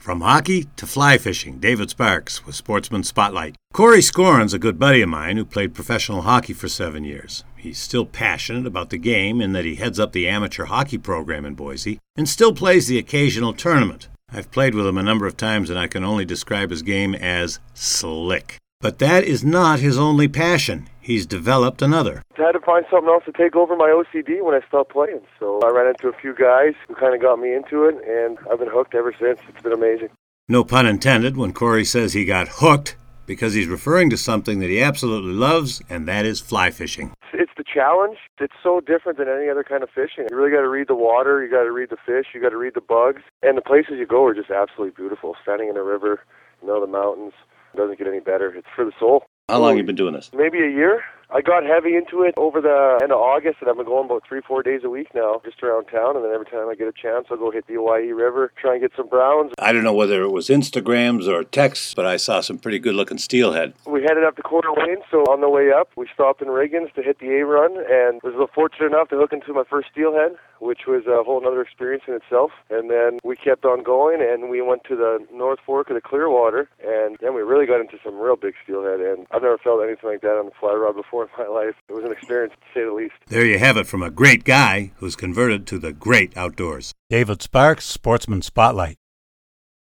From hockey to fly fishing, David Sparks with Sportsman Spotlight. Corey Scorin's a good buddy of mine who played professional hockey for 7 years. He's still passionate about the game in that he heads up the amateur hockey program in Boise and still plays the occasional tournament. I've played with him a number of times and I can only describe his game as slick. But that is not his only passion. He's developed another. I had to find something else to take over my OCD when I stopped playing. So I ran into a few guys who kind of got me into it, and I've been hooked ever since. It's been amazing. No pun intended when Corey says he got hooked, because he's referring to something that he absolutely loves, and that is fly fishing. It's the challenge. It's so different than any other kind of fishing. You really got to read the water, you got to read the fish, you got to read the bugs, and the places you go are just absolutely beautiful. Standing in a river, you know, the mountains, it doesn't get any better. It's for the soul. How long have you been doing this? Maybe a year. I got heavy into it over the end of August, and I've been going about 3-4 days a week now, just around town, and then every time I get a chance, I'll go hit the Owyhee River, try and get some browns. I don't know whether it was Instagrams or texts, but I saw some pretty good-looking steelhead. We headed up to Coeur d'Alene, so on the way up, we stopped in Riggins to hit the A-Run, and was fortunate enough to hook into my first steelhead, which was a whole other experience in itself. And then we kept on going, and we went to the North Fork of the Clearwater, and then we really got into some real big steelhead, and I've never felt anything like that on the fly rod before in my life. It was an experience, to say the least. There you have it from a great guy who's converted to the great outdoors. David Sparks, Sportsman Spotlight.